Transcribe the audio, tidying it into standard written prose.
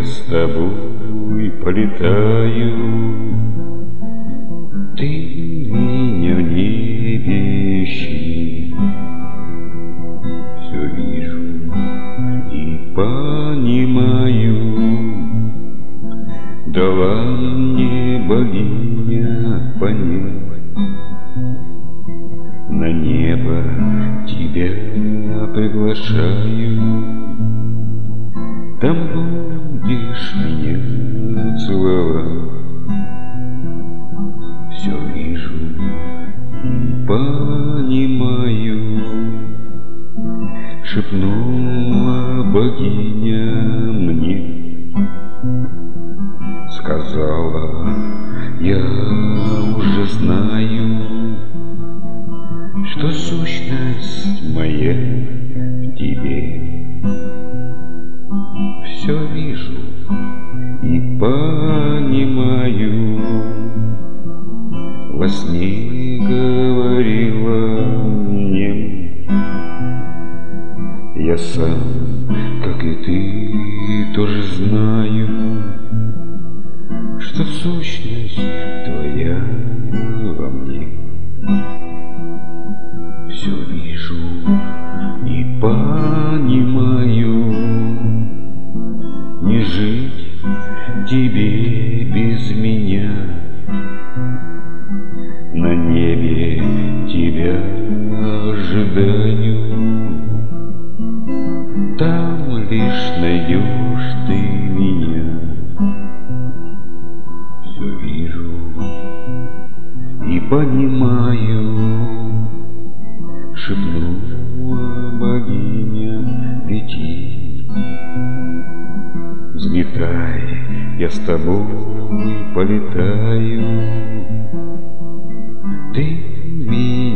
с тобой полетаю. Ты меня в небе ищи. Все вижу и понимаю. Дала мне богиня понять. На небо тебя приглашаю. Там будешь меня целовать. Все вижу и понимаю. Шепнула богиня мне. Сказала, я уже знаю, что сущность моя в тебе. Все вижу и понимаю. Во сне говорила мне. Я сам, как и ты, тоже знаю, что сущность твоя во мне. Все вижу и понимаю. Не жить тебе без меня. На небе тебя ожидаю. Там лишь найдешь ты меня. Все вижу и понимаю. Шепнула богиня, лети. Взлетай, я с тобой полетаю. Ты меня